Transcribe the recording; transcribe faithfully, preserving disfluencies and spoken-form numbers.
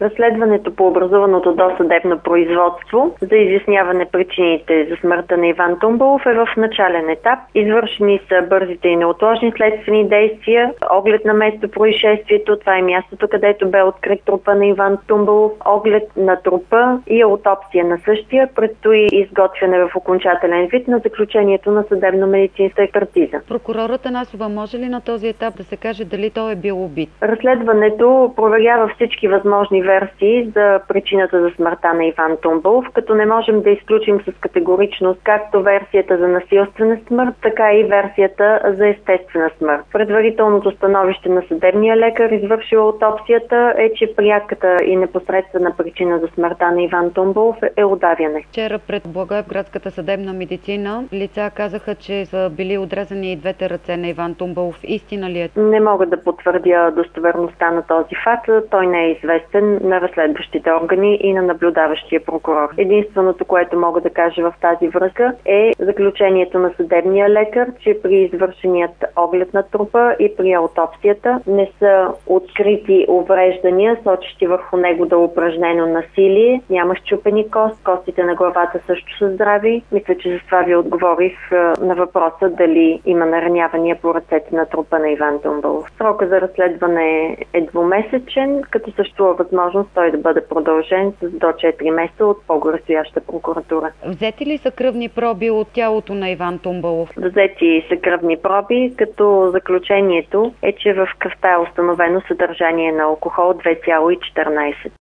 Разследването по образуваното досъдебно производство за изясняване причините за смъртта на Иван Тумбалов е в начален етап. Извършени са бързите и неотложни следствени действия, оглед на место происшествието, това е мястото, където бе открит трупа на Иван Тумбалов, оглед на трупа и аутопсия на същия. Предстои изготвяне в окончателен вид на заключението на съдебно-медицинска експертиза. Прокурор Атанасова, може ли на този етап да се каже дали той е бил убит? Разследването проверява всички възможни версии за причината за смъртта на Иван Тумбалов, като не можем да изключим с категоричност както версията за насилствена смърт, така и версията за естествена смърт. Предварителното становище на съдебния лекар, извършил аутопсията, е, че пряката и непосредствена причина за смъртта на Иван Тумбалов е удавяне. Вчера пред Благоевградската съдебна медицина лица казаха, че са били отрезани и двете ръце на Иван Тумбалов. Истина ли е? Не мога да потвърдя достоверността на този факт. Той не е известен на разследващите органи и на наблюдаващия прокурор. Единственото, което мога да кажа в тази връзка, е заключението на съдебния лекар, че при извършеният оглед на трупа и при аутопсията не са открити увреждания, сочещи върху него да е упражнено насилие. Няма счупени кост, костите на главата също са здрави. Мисля, че за това ви отговорих на въпроса дали има наранявания по ръцете на трупа на Иван Тумбалов. Срока за разследване е двумесечен, като съществува възможност той да бъде продължен с до четири месеца от по-горестояща прокуратура. Взети ли са кръвни проби от тялото на Иван Тумбалов? Взети са кръвни проби, като заключението е, че в кръвта е установено съдържание на алкохол две цяло и четиринадесет.